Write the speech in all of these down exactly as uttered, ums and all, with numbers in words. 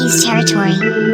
Necky's territory.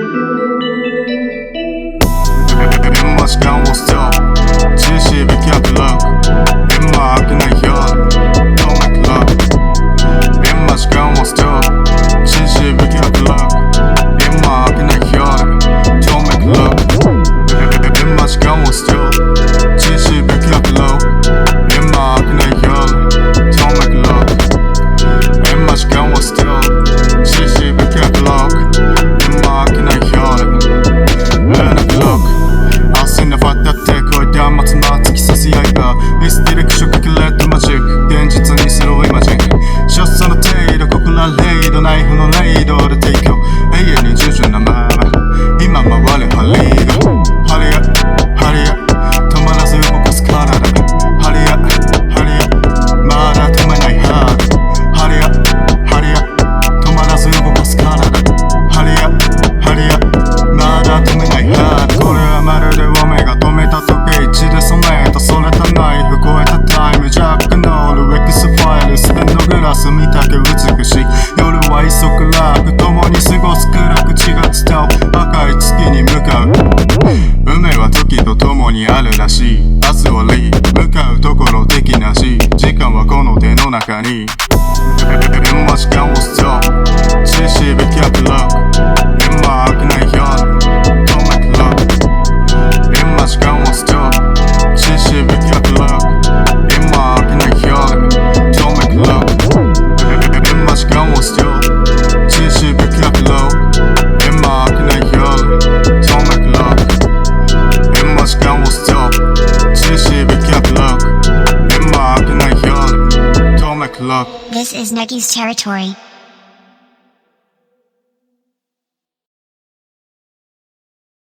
In my scan was still G C be careful look In my I can hear Don't make love In my scan was still G C be careful look In my I can hear Don't make love In my scan was still G C be careful look In my I can hear Don't make love In my scan was still G C be careful look In my I can hear Learn a look I'll sing the fact that take away down 待つの熱きさすやいがミスティレクションかけレッドマジック現実にするイマジンショットの程度ここらレイドナイフのレイドで提供永遠に従順なまま今回るハリーがハリアハリア止まらず動かす体ハリアハリアまだ止めないハードハリアハリア止まらず動かす体ハリアハリアまだ止めないハードこれはまるでオメガ止めた時計値で染めたそれたナイフ超えたタイムジャックノール X ファイルステンドグラス見たけ美しい夜は一足楽共に過ごす暗く血が伝う赤い月に向かう運命は時と共にあるらしい明日はリー向かうところ的なし時間はこの手の中に In my scan was still G C be careful look In my I can hear Don't make love In my scan was still G C be careful look In my I can hear Don't make love In my scan was still G C be careful look In my I can hear Don't make love In my scan was still G C be careful look In my I can hear Don't make love This is Necky's territory.